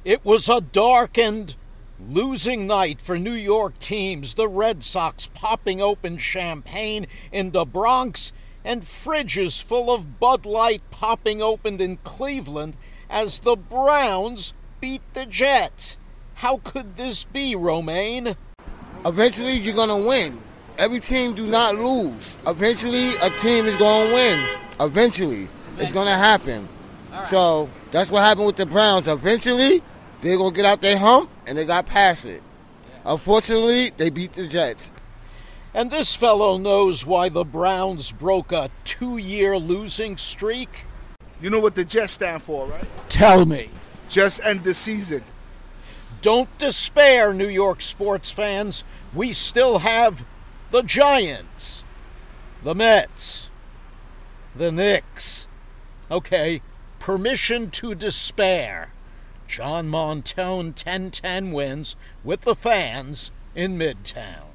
It was a dark and losing night for New York teams. The Red Sox popping open champagne in the Bronx and fridges full of Bud Light popping open in Cleveland as the Browns beat the Jets. How could this be, Romaine? Eventually, you're going to win. Every team do not lose. Eventually, a team is going to win. Eventually. It's going to happen. Right. So, that's what happened with the Browns. Eventually, they're going to get out their hump, and they got past it. Unfortunately, they beat the Jets. And this fellow knows why the Browns broke a 2-year losing streak? You know what the Jets stand for, right? Tell me. Just end the season. Don't despair, New York sports fans. We still have the Giants, the Mets, the Knicks. Okay, permission to despair. John Montone 10-10 wins with the fans in Midtown.